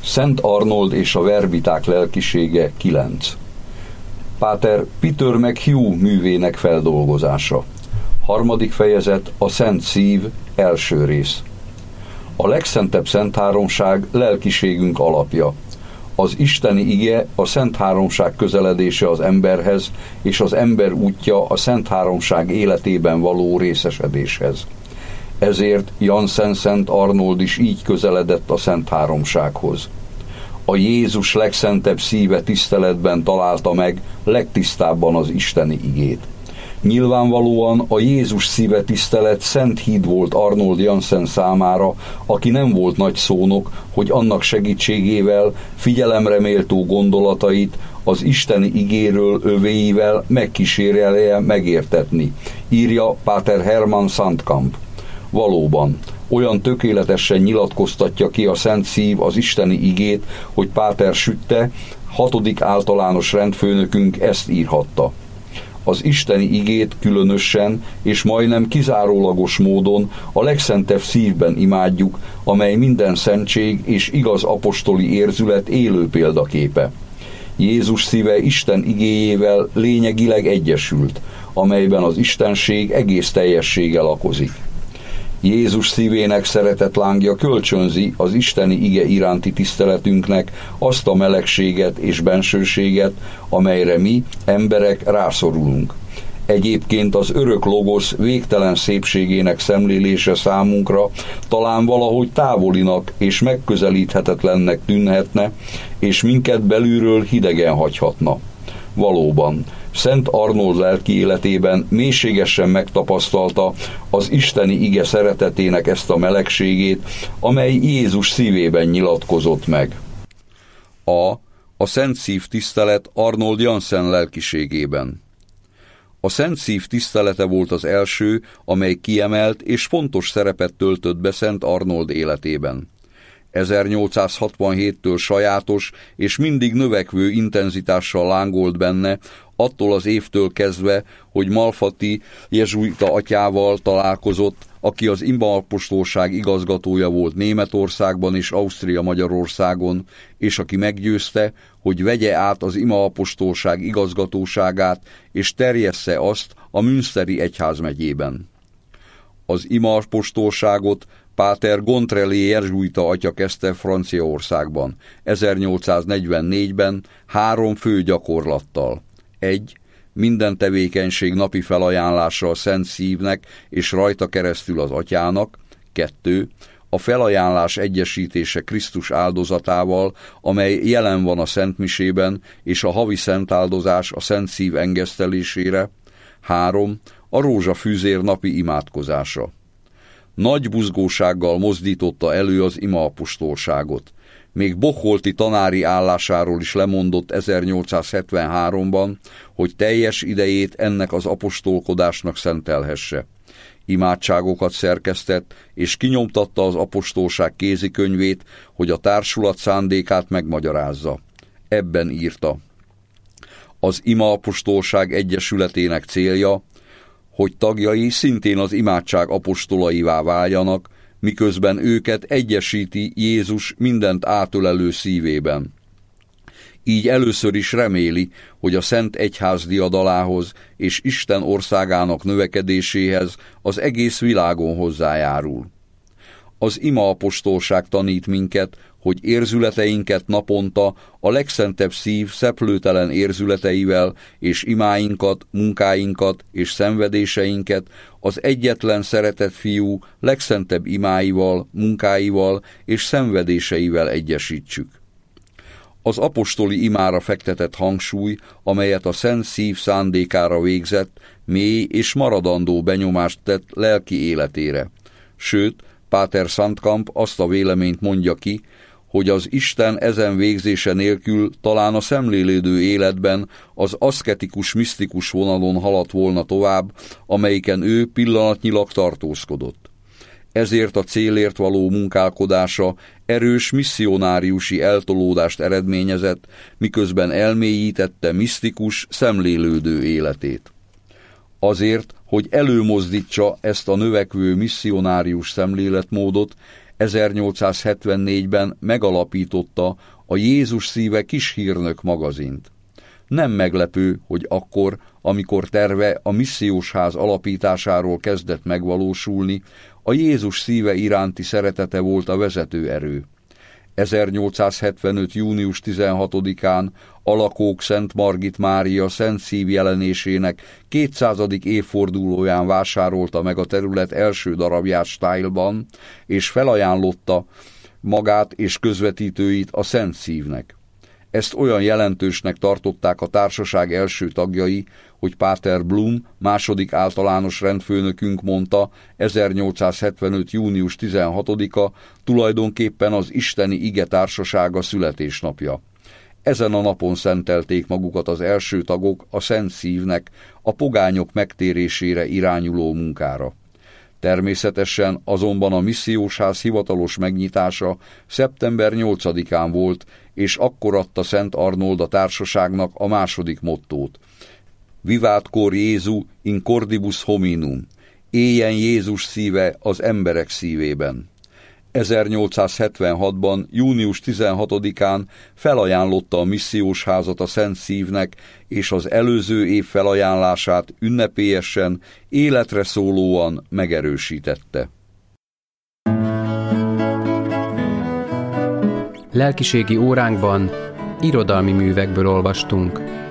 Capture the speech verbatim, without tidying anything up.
Szent Arnold és a verbiták lelkisége kilenc. Páter Peter McHugh művének feldolgozása. Harmadik fejezet, a Szent Szív, első rész. A legszentebb Szent Háromság lelkiségünk alapja. Az isteni ige a Szent Háromság közeledése az emberhez, és az ember útja a Szent Háromság életében való részesedéshez. Ezért Jansen Szent Arnold is így közeledett a Szent Háromsághoz. A Jézus legszentebb szíve tiszteletben találta meg legtisztábban az isteni igét. Nyilvánvalóan a Jézus szíve tisztelet szent híd volt Arnold Jansen számára, aki nem volt nagy szónok, hogy annak segítségével figyelemre méltó gondolatait az isteni igéről övéivel megkísérelje megértetni, írja Páter Hermann Sandkamp. Valóban, olyan tökéletesen nyilatkoztatja ki a Szent Szív az isteni igét, hogy Páter Sütte, hatodik általános rendfőnökünk ezt írhatta. Az isteni igét különösen és majdnem kizárólagos módon a legszentebb szívben imádjuk, amely minden szentség és igaz apostoli érzület élő példaképe. Jézus szíve Isten igéjével lényegileg egyesült, amelyben az istenség egész teljessége lakozik. Jézus szívének szeretetlángja kölcsönzi az isteni ige iránti tiszteletünknek azt a melegséget és bensőséget, amelyre mi, emberek rászorulunk. Egyébként az örök logosz végtelen szépségének szemlélése számunkra talán valahogy távolinak és megközelíthetetlennek tűnhetne, és minket belülről hidegen hagyhatna. Valóban, Szent Arnold lelki életében mélységesen megtapasztalta az isteni ige szeretetének ezt a melegségét, amely Jézus szívében nyilatkozott meg. A. A Szent Szív tisztelet Arnold Jansen lelkiségében. A Szent Szív tisztelete volt az első, amely kiemelt és fontos szerepet töltött be Szent Arnold életében. ezernyolcszázhatvanhéttől sajátos és mindig növekvő intenzitással lángolt benne, attól az évtől kezdve, hogy Malfatti jezsuita atyával találkozott, aki az imaapostolság igazgatója volt Németországban és Ausztria-Magyarországon, és aki meggyőzte, hogy vegye át az imaapostolság igazgatóságát, és terjessze azt a Münsteri egyházmegyében. Az imaapostolságot Páter Gontrelé jezsuita atya kezdte Franciaországban, ezernyolcszáznegyvennégyben három fő gyakorlattal. egy. Minden tevékenység napi felajánlása a Szent Szívnek és rajta keresztül az atyának. kettő. A felajánlás egyesítése Krisztus áldozatával, amely jelen van a szentmisében, és a havi szentáldozás a Szent Szív engesztelésére. három. A rózsafűzér napi imádkozása. Nagy buzgósággal mozdította elő az imaapostolságot. Még Bocholt tanári állásáról is lemondott ezernyolcszázhetvenháromban, hogy teljes idejét ennek az apostolkodásnak szentelhesse. Imádságokat szerkesztett, és kinyomtatta az apostolság kézikönyvét, hogy a társulat szándékát megmagyarázza. Ebben írta: az imaapostolság egyesületének célja, hogy tagjai szintén az imádság apostolaivá váljanak, miközben őket egyesíti Jézus mindent átölelő szívében. Így először is reméli, hogy a Szent Egyház diadalához és Isten országának növekedéséhez az egész világon hozzájárul. Az imaapostolság tanít minket, hogy érzületeinket naponta a legszentebb szív szeplőtelen érzületeivel, és imáinkat, munkáinkat és szenvedéseinket az egyetlen szeretett fiú legszentebb imáival, munkáival és szenvedéseivel egyesítsük. Az apostoli imára fektetett hangsúly, amelyet a Szent Szív szándékára végzett, mély és maradandó benyomást tett lelki életére. Sőt, Páter Sandkamp azt a véleményt mondja ki, hogy az Isten ezen végzése nélkül talán a szemlélődő életben az aszketikus-misztikus vonalon haladt volna tovább, amelyiken ő pillanatnyilag tartózkodott. Ezért a célért való munkálkodása erős misszionáriusi eltolódást eredményezett, miközben elmélyítette misztikus, szemlélődő életét. Azért, hogy előmozdítsa ezt a növekvő misszionárius szemléletmódot, ezernyolcszázhetvennégyben megalapította a Jézus szíve kishírnök magazint. Nem meglepő, hogy akkor, amikor terve a missziósház alapításáról kezdett megvalósulni, a Jézus szíve iránti szeretete volt a vezető erő. ezernyolcszázhetvenöt. június tizenhatodikán a lakók Szent Margit Mária Szent Szív jelenésének kétszázadik évfordulóján vásárolta meg a terület első darabját Stylban, és felajánlotta magát és közvetítőit a Szent Szívnek. Ezt olyan jelentősnek tartották a társaság első tagjai, hogy Páter Blum, második általános rendfőnökünk mondta, ezernyolcszázhetvenöt. június tizenhatodika tulajdonképpen az isteni ige társasága születésnapja. Ezen a napon szentelték magukat az első tagok a Szent Szívnek, a pogányok megtérésére irányuló munkára. Természetesen azonban a missziósház hivatalos megnyitása szeptember nyolcadikán volt, és akkor adta Szent Arnold a társaságnak a második mottót. Vivat cor Jesu in cordibus hominum. Éljen Jézus szíve az emberek szívében. ezernyolcszázhetvenhatban. június tizenhatodikán felajánlotta a missziósházat a Szent Szívnek, és az előző év felajánlását ünnepélyesen, életre szólóan megerősítette. Lelkiségi óránkban irodalmi művekből olvastunk.